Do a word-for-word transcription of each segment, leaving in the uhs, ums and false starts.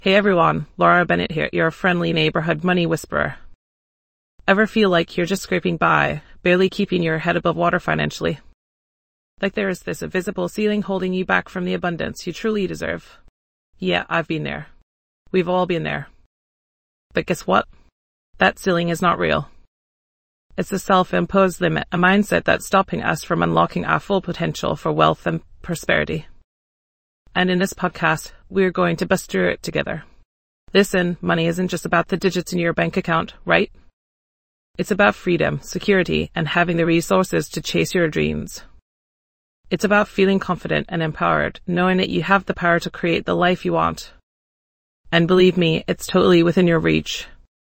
Hey everyone, Laura Bennett here, your friendly neighborhood money whisperer. Ever feel like you're just scraping by, barely keeping your head above water financially? Like there is this invisible ceiling holding you back from the abundance you truly deserve? Yeah, I've been there. We've all been there. But guess what? That ceiling is not real. It's a self-imposed limit, a mindset that's stopping us from unlocking our full potential for wealth and prosperity. And in this podcast, we're going to bust through it together. Listen, money isn't just about the digits in your bank account, right? It's about freedom, security, and having the resources to chase your dreams. It's about feeling confident and empowered, knowing that you have the power to create the life you want. And believe me, it's totally within your reach.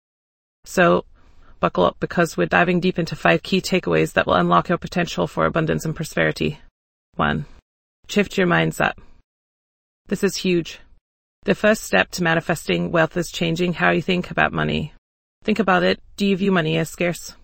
So, buckle up because we're diving deep into five key takeaways that will unlock your potential for abundance and prosperity. One. Shift your mindset. This is huge. The first step to manifesting wealth is changing how you think about money. Think about it. Do you view money as scarce?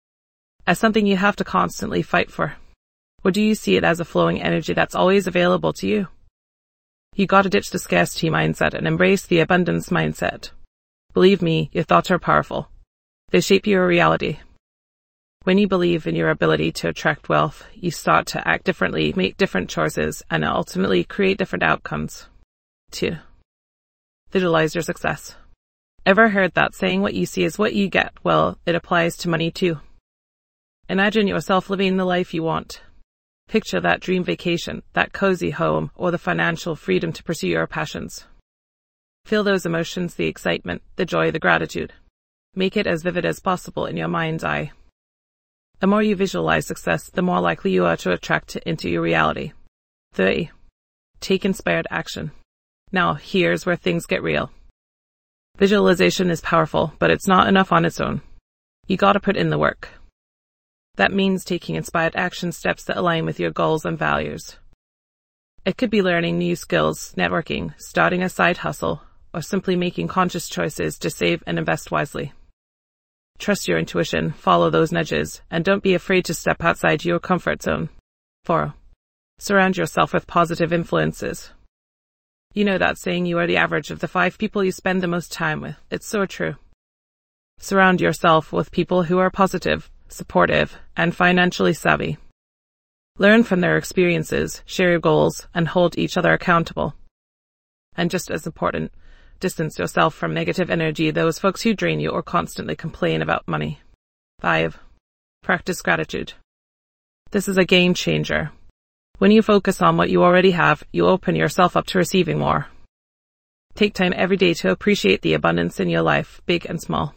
As something you have to constantly fight for? Or do you see it as a flowing energy that's always available to you? You gotta ditch the scarcity mindset and embrace the abundance mindset. Believe me, your thoughts are powerful. They shape your reality. When you believe in your ability to attract wealth, you start to act differently, make different choices, and ultimately create different outcomes. Two. Visualize your success. Ever heard that saying, what you see is what you get? Well, it applies to money too. Imagine yourself living the life you want. Picture that dream vacation, that cozy home, or the financial freedom to pursue your passions. Feel those emotions, the excitement, the joy, the gratitude. Make it as vivid as possible in your mind's eye. The more you visualize success, the more likely you are to attract it into your reality. Three. Take inspired action. Now, here's where things get real. Visualization is powerful, but it's not enough on its own. You gotta put in the work. That means taking inspired action steps that align with your goals and values. It could be learning new skills, networking, starting a side hustle, or simply making conscious choices to save and invest wisely. Trust your intuition, follow those nudges, and don't be afraid to step outside your comfort zone. Four. Surround yourself with positive influences. You know that saying, you are the average of the five people you spend the most time with. It's so true. Surround yourself with people who are positive, supportive, and financially savvy. Learn from their experiences, share your goals, and hold each other accountable. And just as important, distance yourself from negative energy, those folks who drain you or constantly complain about money. Five. Practice gratitude. This is a game changer. When you focus on what you already have, you open yourself up to receiving more. Take time every day to appreciate the abundance in your life, big and small.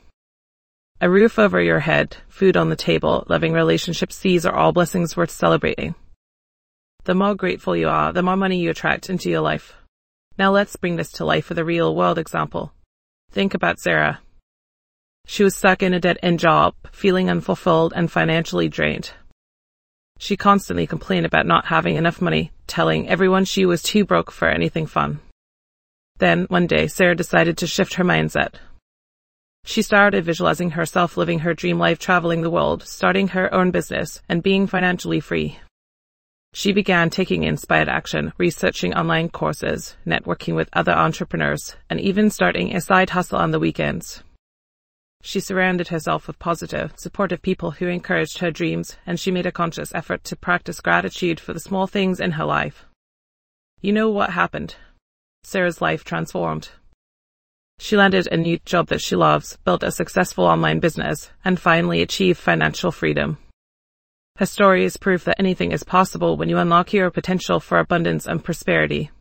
A roof over your head, food on the table, loving relationships, these are all blessings worth celebrating. The more grateful you are, the more money you attract into your life. Now let's bring this to life with a real-world example. Think about Sarah. She was stuck in a dead-end job, feeling unfulfilled and financially drained. She constantly complained about not having enough money, telling everyone she was too broke for anything fun. Then, one day, Sarah decided to shift her mindset. She started visualizing herself living her dream life, traveling the world, starting her own business, and being financially free. She began taking inspired action, researching online courses, networking with other entrepreneurs, and even starting a side hustle on the weekends. She surrounded herself with positive, supportive people who encouraged her dreams, and she made a conscious effort to practice gratitude for the small things in her life. You know what happened? Sarah's life transformed. She landed a new job that she loves, built a successful online business, and finally achieved financial freedom. Her story is proof that anything is possible when you unlock your potential for abundance and prosperity.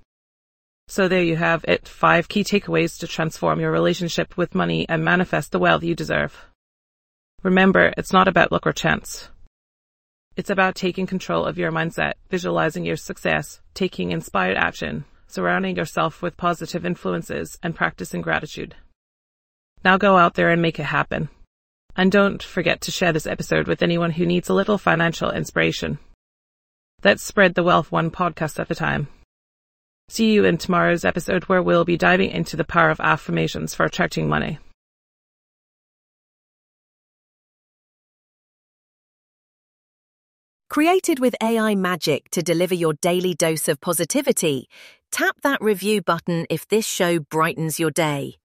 So there you have it, five key takeaways to transform your relationship with money and manifest the wealth you deserve. Remember, it's not about luck or chance. It's about taking control of your mindset, visualizing your success, taking inspired action, surrounding yourself with positive influences, and practicing gratitude. Now go out there and make it happen. And don't forget to share this episode with anyone who needs a little financial inspiration. Let's spread the wealth one podcast at a time. See you in tomorrow's episode where we'll be diving into the power of affirmations for attracting money. Created with A I magic to deliver your daily dose of positivity, Tap that review button if this show brightens your day.